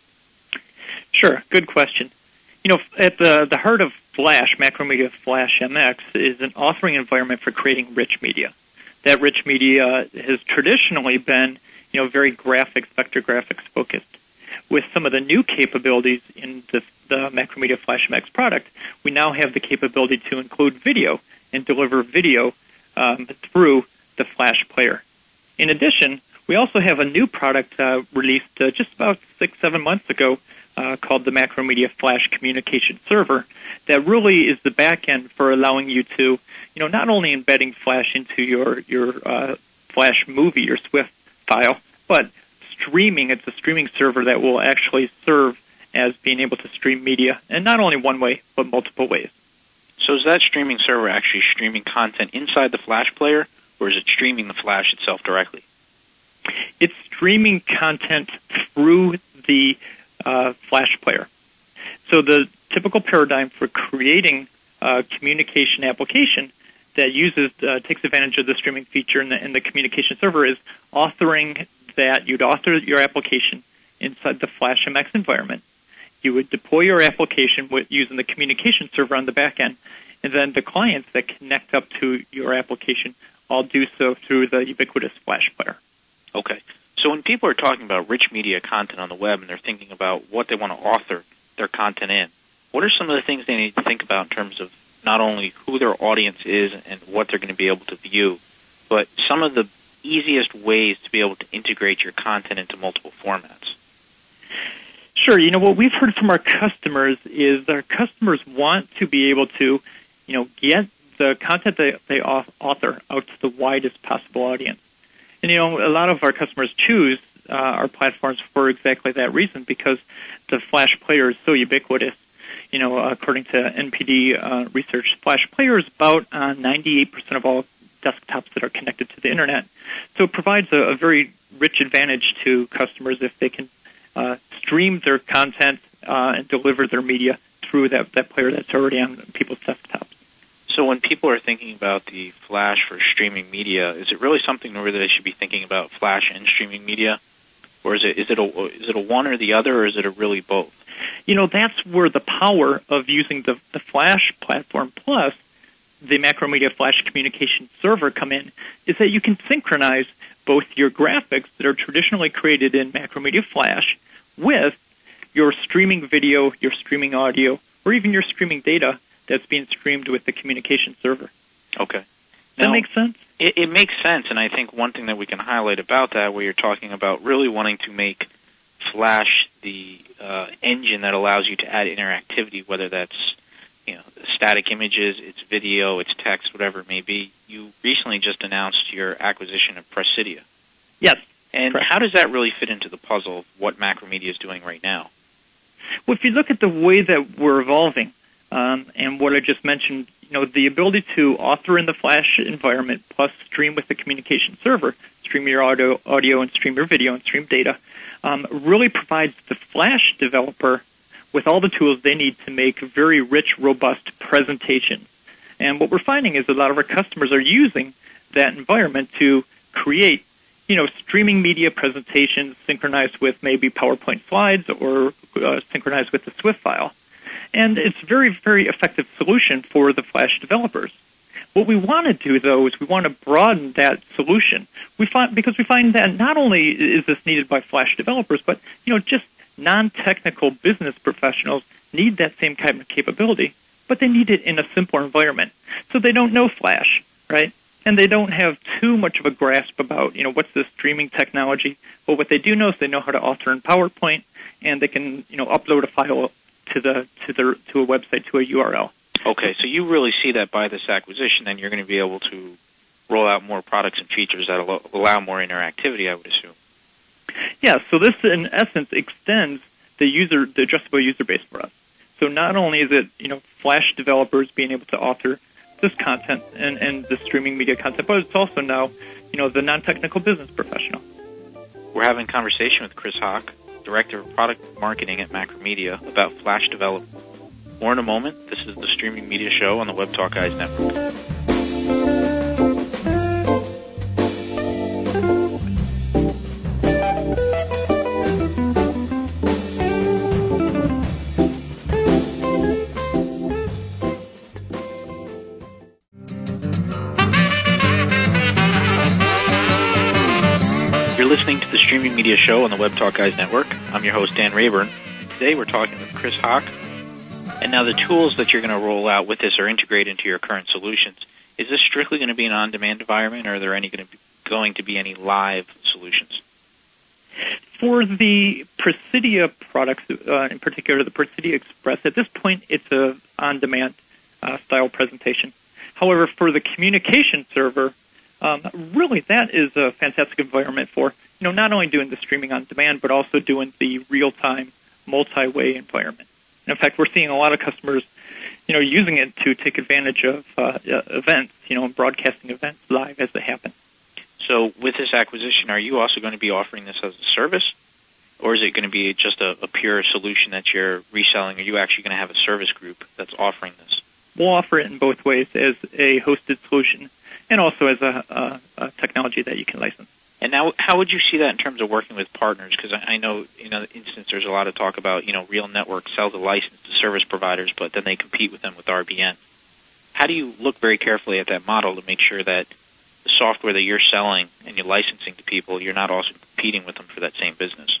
Sure, good question. You know, at the, the heart of Flash, Macromedia Flash M X, is an authoring environment for creating rich media. That rich media has traditionally been, you know, very graphics, vector graphics focused. With some of the new capabilities in the, the Macromedia Flash M X product, we now have the capability to include video and deliver video um, through the Flash player. In addition, we also have a new product uh, released uh, just about six, seven months ago uh, called the Macromedia Flash Communication Server that really is the back end for allowing you to, you know, not only embedding Flash into your, your uh, Flash movie, your Swift file, but streaming. It's a streaming server that will actually serve as being able to stream media, and not only one way, but multiple ways. So is that streaming server actually streaming content inside the Flash player, or is it streaming the Flash itself directly? It's streaming content through the uh, Flash player. So the typical paradigm for creating a communication application that uses uh, takes advantage of the streaming feature in the, in the communication server is authoring that you'd author your application inside the Flash M X environment. You would deploy your application with, using the communication server on the back end, and then the clients that connect up to your application all do so through the ubiquitous Flash player. Okay. So when people are talking about rich media content on the web and they're thinking about what they want to author their content in, what are some of the things they need to think about in terms of not only who their audience is and what they're going to be able to view, but some of the easiest ways to be able to integrate your content into multiple formats? Sure. You know, what we've heard from our customers is our customers want to be able to, you know, get the content they, they author out to the widest possible audience. And, you know, a lot of our customers choose uh, our platforms for exactly that reason, because the Flash player is so ubiquitous. You know, according to N P D uh, research, Flash player is about uh, ninety-eight percent of all desktops that are connected to the Internet. So it provides a, a very rich advantage to customers if they can uh, stream their content uh, and deliver their media through that, that player that's already on people's desktops. So when people are thinking about the Flash for streaming media, is it really something where they should be thinking about Flash and streaming media? Or is it is it a, is it a one or the other, or is it a really both? You know, that's where the power of using the, the Flash platform plus the Macromedia Flash Communication Server come in, is that you can synchronize both your graphics that are traditionally created in Macromedia Flash with your streaming video, your streaming audio, or even your streaming data that's being streamed with the communication server. Okay. Does that now, make sense? It, it makes sense, and I think one thing that we can highlight about that, where you're talking about really wanting to make Flash the uh, engine that allows you to add interactivity, whether that's, you know, static images, it's video, it's text, whatever it may be. You recently just announced your acquisition of Presidia. Yes. And correct. How does that really fit into the puzzle of what Macromedia is doing right now? Well, if you look at the way that we're evolving, um, and what I just mentioned, you know, the ability to author in the Flash environment plus stream with the communication server, stream your audio, audio and stream your video and stream data, um, really provides the Flash developer with all the tools they need to make very rich, robust presentations. And what we're finding is a lot of our customers are using that environment to create, you know, streaming media presentations synchronized with maybe PowerPoint slides or uh, synchronized with the Swift file. And it's a very, very effective solution for the Flash developers. What we want to do, though, is we want to broaden that solution. We find, because we find that not only is this needed by Flash developers, but, you know, just non-technical business professionals need that same kind of capability, but they need it in a simpler environment. So they don't know Flash, right? And they don't have too much of a grasp about, you know, what's this streaming technology. But what they do know is they know how to author in PowerPoint, and they can, you know, upload a file to the to the to a website, to a U R L. Okay, so you really see that by this acquisition, then you're going to be able to roll out more products and features that will allow more interactivity, I would assume. Yeah, so this, in essence, extends the user, the addressable user base for us. So not only is it, you know, Flash developers being able to author this content and, and the streaming media content, but it's also now, you know, the non-technical business professional. We're having a conversation with Chris Hawk, Director of Product Marketing at Macromedia, about Flash development. More in a moment. This is the Streaming Media Show on the Web Talk Guys Network. You're listening to the Streaming Media Show on the Web Talk Guys Network. I'm your host, Dan Rayburn. Today we're talking with Chris Hawk. And now the tools that you're going to roll out with this are integrated into your current solutions. Is this strictly going to be an on-demand environment, or are there any going to be, going to be any live solutions? For the Presidia products, uh, in particular the Presidia Express, at this point it's a on-demand uh, style presentation. However, for the communication server, um, really that is a fantastic environment for, you know, not only doing the streaming on demand, but also doing the real-time multi-way environment. In fact, we're seeing a lot of customers, you know, using it to take advantage of uh, events, you know, broadcasting events live as they happen. So with this acquisition, are you also going to be offering this as a service, or is it going to be just a, a pure solution that you're reselling? Are you actually going to have a service group that's offering this? We'll offer it in both ways, as a hosted solution and also as a, a, a technology that you can license. And now, how would you see that in terms of working with partners? Because I know, in other instance, there's a lot of talk about, you know, Real Network sells a license to service providers, but then they compete with them with R B N. How do you look very carefully at that model to make sure that the software that you're selling and you're licensing to people, you're not also competing with them for that same business?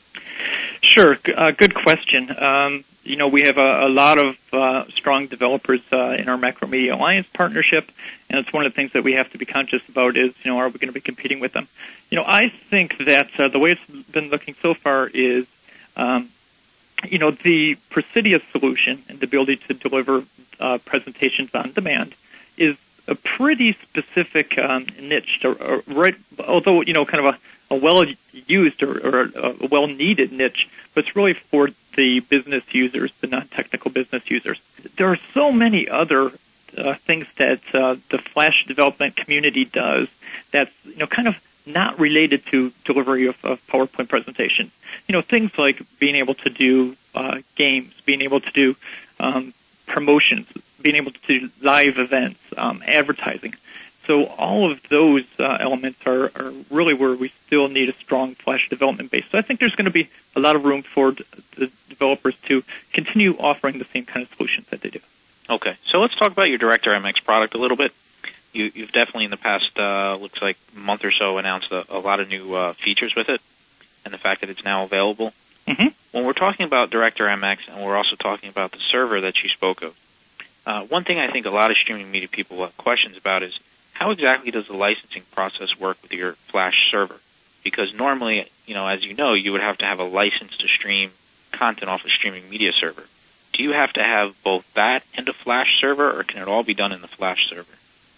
Sure. Uh, good question. Um, you know, we have a, a lot of uh, strong developers uh, in our Macromedia Alliance partnership, and it's one of the things that we have to be conscious about is, you know, are we going to be competing with them? You know, I think that uh, the way it's been looking so far is, um, you know, the Presidia solution and the ability to deliver uh, presentations on demand is a pretty specific um, niche, to, or right? Although, you know, kind of a a well-used or, or a well-needed niche, but it's really for the business users, the non-technical business users. There are so many other uh, things that uh, the Flash development community does that's, you know, kind of not related to delivery of, of PowerPoint presentations. You know, things like being able to do uh, games, being able to do um, promotions, being able to do live events, um, advertising. So all of those uh, elements are, are really where we still need a strong Flash development base. So I think there's going to be a lot of room for d- the developers to continue offering the same kind of solutions that they do. Okay, so let's talk about your Director M X product a little bit. You, you've definitely in the past, uh, looks like month or so, announced a, a lot of new uh, features with it, and the fact that it's now available. Mm-hmm. When we're talking about Director M X, and we're also talking about the server that you spoke of, uh, one thing I think a lot of streaming media people have questions about is, how exactly does the licensing process work with your Flash server? Because normally, you know, as you know, you would have to have a license to stream content off a streaming media server. Do you have to have both that and a Flash server, or can it all be done in the Flash server?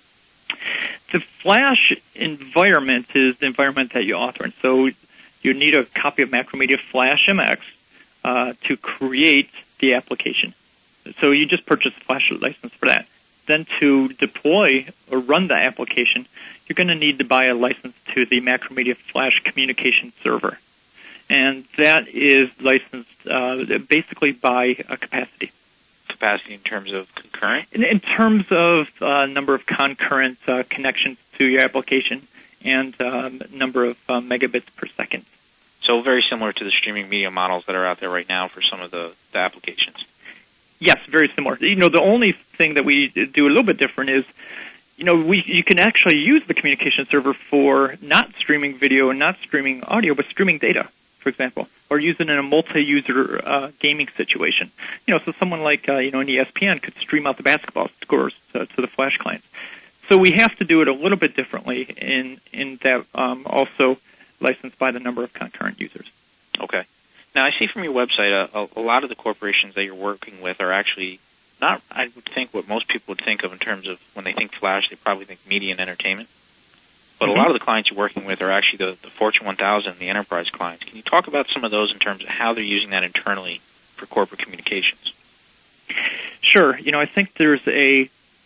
The Flash environment is the environment that you author in. So you need a copy of Macromedia Flash M X uh, to create the application. So you just purchase a Flash license for that. Then to deploy or run the application, you're going to need to buy a license to the Macromedia Flash communication server. And that is licensed uh, basically by a capacity. Capacity in terms of concurrent? In, in terms of uh, number of concurrent uh, connections to your application and um, number of uh, megabits per second. So very similar to the streaming media models that are out there right now for some of the, the applications. Yes, very similar. You know, the only thing that we do a little bit different is, you know, we you can actually use the communication server for not streaming video and not streaming audio, but streaming data, for example, or use it in a multi-user uh, gaming situation. You know, so someone like, uh, you know, an E S P N could stream out the basketball scores to, to the Flash clients. So we have to do it a little bit differently in, in that um, also licensed by the number of concurrent users. Okay. Now, I see from your website a, a lot of the corporations that you're working with are actually not, I would think, what most people would think of in terms of when they think Flash, they probably think media and entertainment. But mm-hmm. a lot of the clients you're working with are actually the, the Fortune one thousand, the enterprise clients. Can you talk about some of those in terms of how they're using that internally for corporate communications? Sure. You know, I think there's a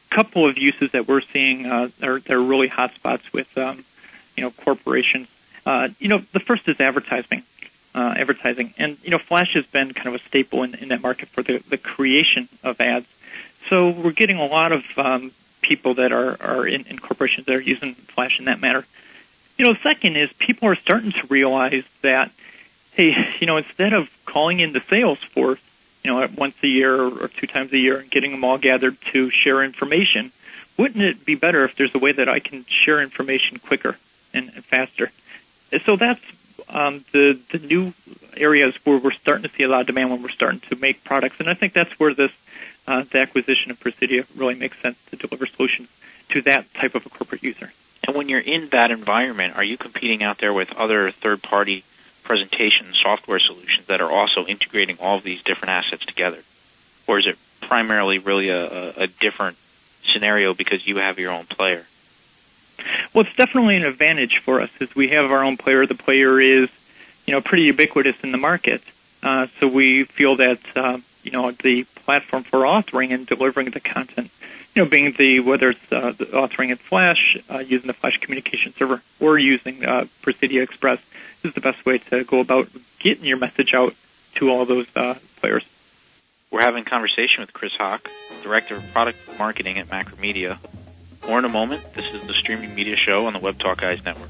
couple of uses that we're seeing uh, are, that are really hot spots with, um, you know, corporations. Uh, you know, the first is advertising. Uh, advertising. And, you know, Flash has been kind of a staple in, in that market for the, the creation of ads. So we're getting a lot of um, people that are, are in, in corporations that are using Flash in that manner. You know, the second is people are starting to realize that, hey, you know, instead of calling in the sales force, you know, once a year or two times a year and getting them all gathered to share information, wouldn't it be better if there's a way that I can share information quicker and, and faster? And so that's um, the the new areas where we're starting to see a lot of demand when we're starting to make products. And I think that's where this uh, the acquisition of Presidia really makes sense to deliver solutions to that type of a corporate user. And when you're in that environment, are you competing out there with other third-party presentation software solutions that are also integrating all of these different assets together? Or is it primarily really a, a different scenario because you have your own player? Well, it's definitely an advantage for us as we have our own player. The player is, you know, pretty ubiquitous in the market. Uh, so we feel that, uh, you know, the platform for authoring and delivering the content, you know, being the, whether it's uh, the authoring in Flash, uh, using the Flash communication server, or using uh, Presidia Express, is the best way to go about getting your message out to all those uh, players. We're having a conversation with Chris Hawk, Director of Product Marketing at Macromedia. More in a moment. This is the Streaming Media Show on the Web Talk Guys Network.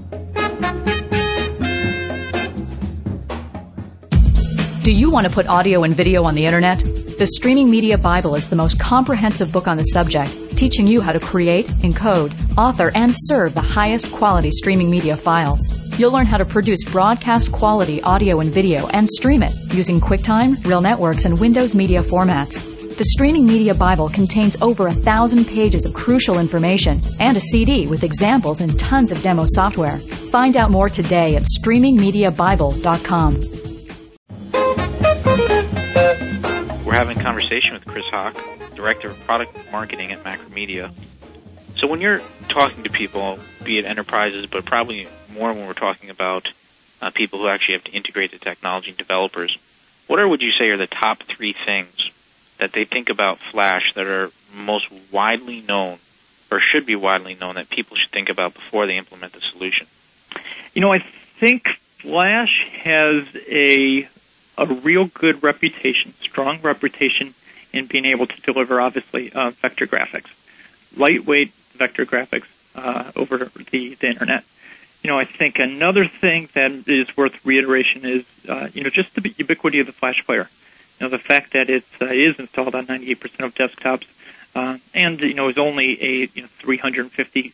Do you want to put audio and video on the Internet? The Streaming Media Bible is the most comprehensive book on the subject, teaching you how to create, encode, author, and serve the highest quality streaming media files. You'll learn how to produce broadcast quality audio and video and stream it using QuickTime, Real Networks, and Windows Media formats. The Streaming Media Bible contains over a thousand pages of crucial information and a C D with examples and tons of demo software. Find out more today at streaming media bible dot com. We're having a conversation with Chris Hawk, Director of Product Marketing at Macromedia. So when you're talking to people, be it enterprises, but probably more when we're talking about uh, people who actually have to integrate the technology, developers, what are, would you say, are the top three things that they think about Flash that are most widely known or should be widely known that people should think about before they implement the solution? You know, I think Flash has a a real good reputation, strong reputation in being able to deliver, obviously, uh, vector graphics, lightweight vector graphics uh, over the, the Internet. You know, I think another thing that is worth reiteration is, uh, you know, just the ubiquity of the Flash player. You know, the fact that it uh, is installed on ninety-eight percent of desktops, uh, and, you know, is only a you know, three hundred fifty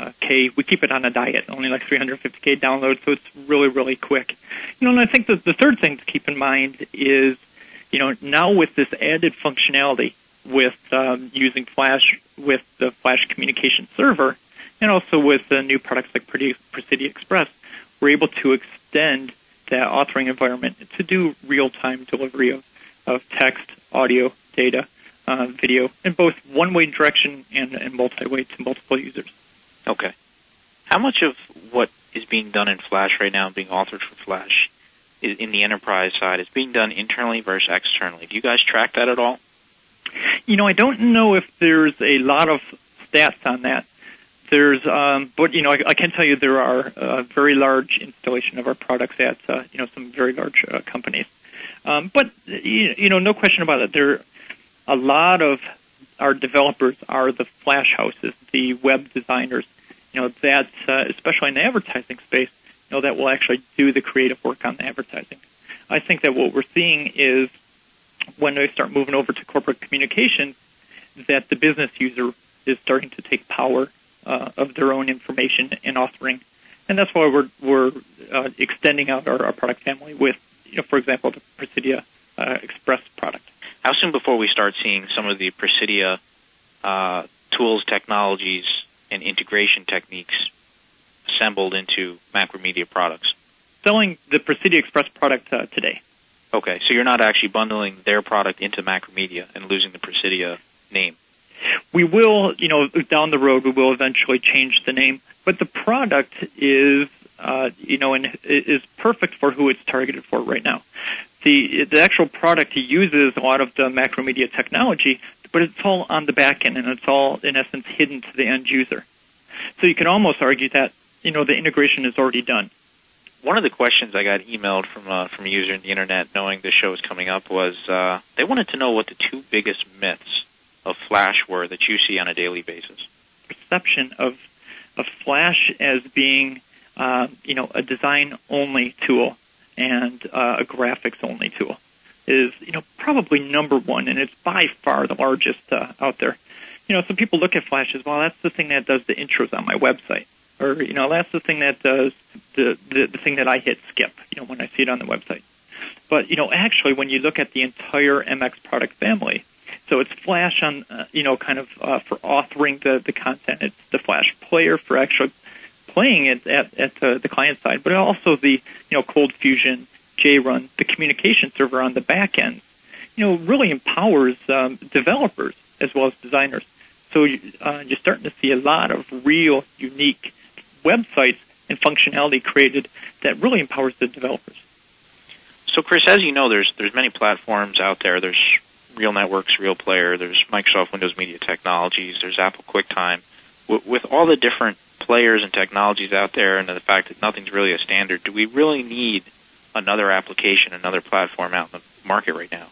K. We keep it on a diet, only like three hundred fifty K download, so it's really, really quick. You know, and I think that the third thing to keep in mind is, you know, now with this added functionality with um, using Flash with the Flash communication server, and also with the new products like Presidia Express, we're able to extend that authoring environment to do real-time delivery of, of text, audio, data, uh, video, in both one-way direction and, and multi-way to multiple users. Okay. How much of what is being done in Flash right now, being authored for Flash, is in the enterprise side, is being done internally versus externally? Do you guys track that at all? You know, I don't know if there's a lot of stats on that. There's, um, but you know, I, I can tell you there are a very large installation of our products at, uh, you know, some very large uh, companies. Um, but you, you know, no question about it. There, a lot of our developers are the Flash houses, the web designers. You know, that uh, especially in the advertising space, you know, that will actually do the creative work on the advertising. I think that what we're seeing is when they start moving over to corporate communications, that the business user is starting to take power uh, of their own information and authoring, and that's why we're we're uh, extending out our, our product family with, you know, for example, the Presidia uh, Express product. How soon before we start seeing some of the Presidia uh, tools, technologies, and integration techniques assembled into Macromedia products? Selling the Presidia Express product uh, today. Okay, so you're not actually bundling their product into Macromedia and losing the Presidia name? We will, you know, down the road, we will eventually change the name, but the product is, uh, you know, and is perfect for who it's targeted for right now. The the actual product uses a lot of the Macromedia technology, but it's all on the back end, and it's all, in essence, hidden to the end user. So you can almost argue that, you know, the integration is already done. One of the questions I got emailed from uh, from a user on the internet, knowing this show was coming up, was uh, they wanted to know what the two biggest myths of Flash were that you see on a daily basis. Perception of of Flash as being, uh, you know, a design-only tool and uh, a graphics-only tool is, you know, probably number one, and it's by far the largest uh, out there. You know, some people look at Flash as, well, that's the thing that does the intros on my website. Or, you know, that's the thing that does the, the, the thing that I hit skip, you know, when I see it on the website. But, you know, actually, when you look at the entire M X product family, so it's Flash on, uh, you know, kind of uh, for authoring the, the content. It's the Flash player for actually playing it at, at the, the client side, but also the, you know, Cold Fusion, JRun, the communication server on the back end, you know, really empowers um, developers as well as designers. So uh, you're starting to see a lot of real, unique websites and functionality created that really empowers the developers. So, Chris, as you know, there's there's many platforms out there. There's Real Networks, Real Player. There's Microsoft Windows Media Technologies. There's Apple QuickTime. W- with all the different players and technologies out there, and the fact that nothing's really a standard, do we really need another application, another platform out in the market right now?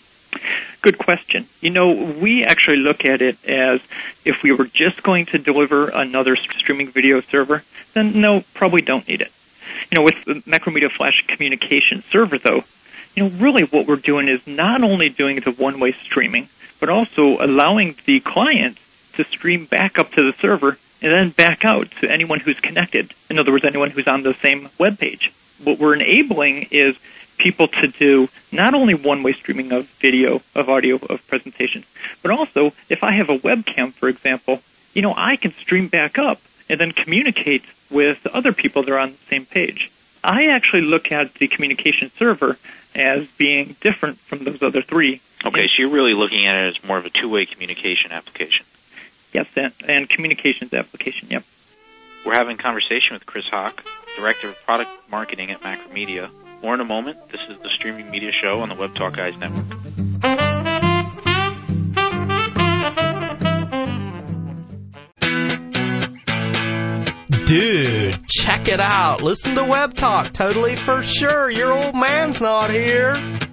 Good question. You know, we actually look at it as if we were just going to deliver another streaming video server, then no, probably don't need it. You know, with the Macromedia Flash communication server, though, you know, really what we're doing is not only doing the one-way streaming, but also allowing the client to stream back up to the server and then back out to anyone who's connected. In other words, anyone who's on the same web page. What we're enabling is people to do not only one-way streaming of video, of audio, of presentations, but also if I have a webcam, for example, you know, I can stream back up and then communicate with other people that are on the same page. I actually look at the communication server as being different from those other three. Okay, so you're really looking at it as more of a two-way communication application. Yes, and, and communications application, yep. We're having a conversation with Chris Hawk, Director of Product Marketing at Macromedia. More in a moment. This is the Streaming Media Show on the Web Talk Guys Network. Dude, check it out. Listen to Web Talk. Totally for sure. Your old man's not here.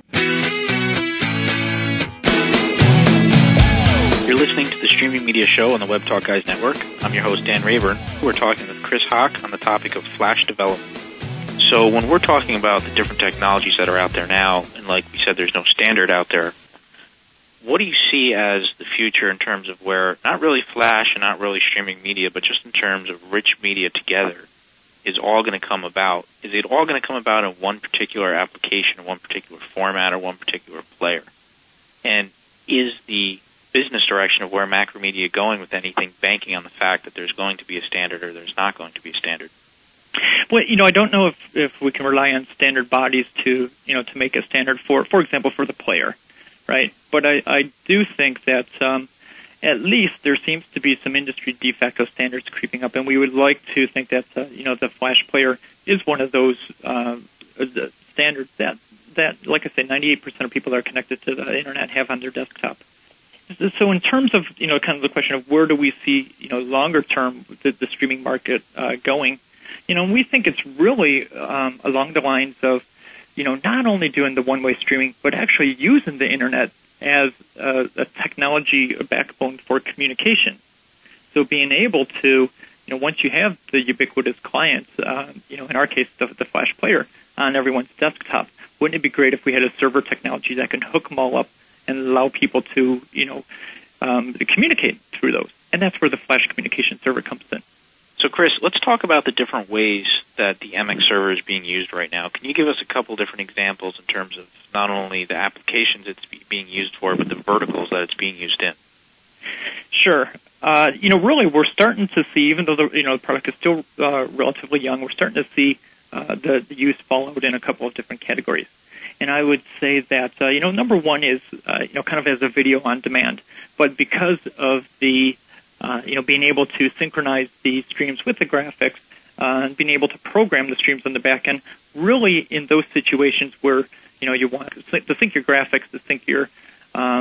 You're listening to the Streaming Media Show on the Web Talk Guys Network. I'm your host, Dan Rayburn. We're talking with Chris Hawk on the topic of Flash development. So when we're talking about the different technologies that are out there now, and like we said, there's no standard out there, what do you see as the future in terms of where not really Flash and not really streaming media, but just in terms of rich media together is all going to come about? Is it all going to come about in one particular application, one particular format, or one particular player? And is the business direction of where Macromedia going with anything banking on the fact that there's going to be a standard or there's not going to be a standard? Well, you know, I don't know if, if we can rely on standard bodies to, you know, to make a standard for, for example, for the player, right? But I, I do think that um, at least there seems to be some industry de facto standards creeping up, and we would like to think that, uh, you know, the Flash player is one of those uh, standards that, that, like I said, ninety-eight percent of people that are connected to the Internet have on their desktop. So in terms of, you know, kind of the question of where do we see, you know, longer term the, the streaming market uh, going, you know, we think it's really um, along the lines of, you know, not only doing the one-way streaming, but actually using the Internet as a, a technology backbone for communication. So being able to, you know, once you have the ubiquitous clients, uh, you know, in our case, the, the Flash player on everyone's desktop, wouldn't it be great if we had a server technology that can hook them all up and allow people to, you know, um, to communicate through those? And that's where the Flash communication server comes in. So, Chris, let's talk about the different ways that the M X server is being used right now. Can you give us a couple different examples in terms of not only the applications it's being used for, but the verticals that it's being used in? Sure. Uh, you know, really, we're starting to see, even though the, you know, the product is still uh, relatively young, we're starting to see uh, the, the use fall out in a couple of different categories. And I would say that, uh, you know, number one is, uh, you know, kind of as a video on demand. But because of the Uh, you know, being able to synchronize the streams with the graphics, uh, and being able to program the streams on the back end, really in those situations where, you know, you want to sync your graphics, to sync your um,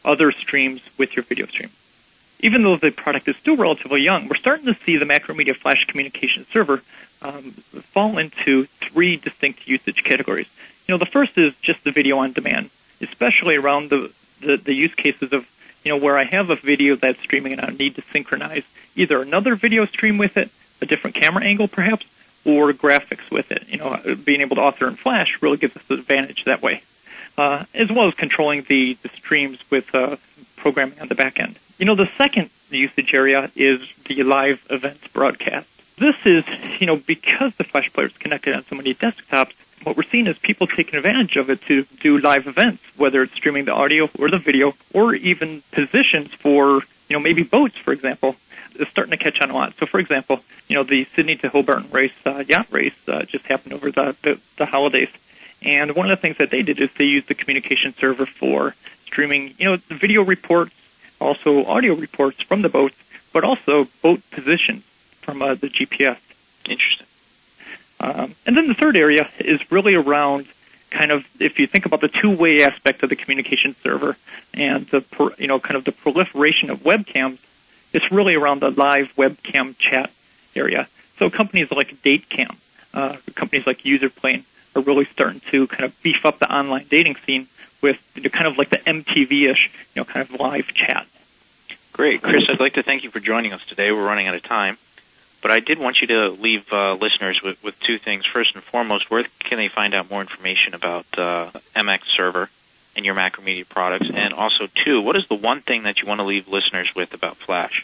other streams with your video stream. Even though the product is still relatively young, we're starting to see the Macromedia Flash Communication Server um, fall into three distinct usage categories. You know, the first is just the video on demand, especially around the, the, the use cases of, you know, where I have a video that's streaming and I need to synchronize either another video stream with it, a different camera angle perhaps, or graphics with it. You know, being able to author in Flash really gives us an advantage that way, uh, as well as controlling the, the streams with uh, programming on the back end. You know, the second usage area is the live events broadcast. This is, you know, because the Flash player is connected on so many desktops, what we're seeing is people taking advantage of it to do live events, whether it's streaming the audio or the video, or even positions for, you know, maybe boats, for example, is starting to catch on a lot. So, for example, you know, the Sydney to Hobart race, uh, yacht race, uh, just happened over the, the, the holidays. And one of the things that they did is they used the communication server for streaming, you know, the video reports, also audio reports from the boats, but also boat positions from uh, the G P S. Interesting. Um, and then the third area is really around kind of, if you think about the two-way aspect of the communication server and the, you know, kind of the proliferation of webcams, it's really around the live webcam chat area. So companies like DateCam, uh, companies like UserPlane are really starting to kind of beef up the online dating scene with kind of like the M T V-ish, you know, kind of live chat. Great. Chris, I'd like to thank you for joining us today. We're running out of time. But I did want you to leave uh, listeners with, with two things. First and foremost, where can they find out more information about uh, M X Server and your Macromedia products? And also, two, what is the one thing that you want to leave listeners with about Flash?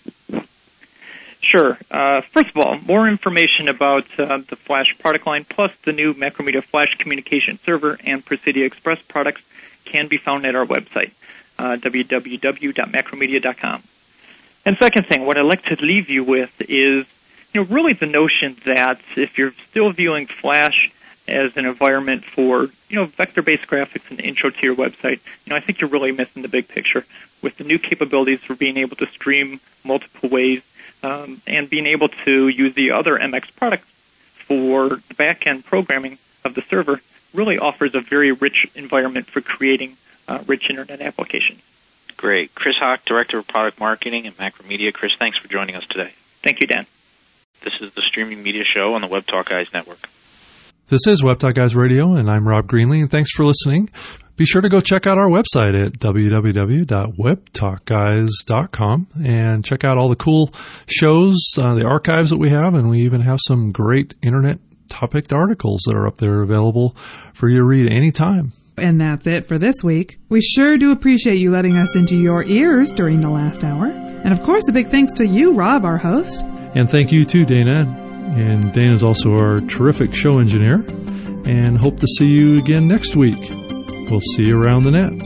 Sure. Uh, first of all, more information about uh, the Flash product line, plus the new Macromedia Flash Communication Server and Presidia Express products can be found at our website, uh, w w w dot macromedia dot com. And second thing, what I'd like to leave you with is, you know, really the notion that if you're still viewing Flash as an environment for, you know, vector-based graphics and intro to your website, you know, I think you're really missing the big picture with the new capabilities for being able to stream multiple ways um, and being able to use the other M X products for the back-end programming of the server really offers a very rich environment for creating uh, rich Internet applications. Great. Chris Hawk, Director of Product Marketing at Macromedia. Chris, thanks for joining us today. Thank you, Dan. This is the Streaming Media Show on the Web Talk Guys Network. This is Web Talk Guys Radio, and I'm Rob Greenlee, and thanks for listening. Be sure to go check out our website at w w w dot web talk guys dot com and check out all the cool shows, uh, the archives that we have, and we even have some great Internet topic articles that are up there available for you to read anytime. And that's it for this week. We sure do appreciate you letting us into your ears during the last hour. And of course, a big thanks to you, Rob, our host. And thank you too, Dana. And Dana's also our terrific show engineer. And hope to see you again next week. We'll see you around the net.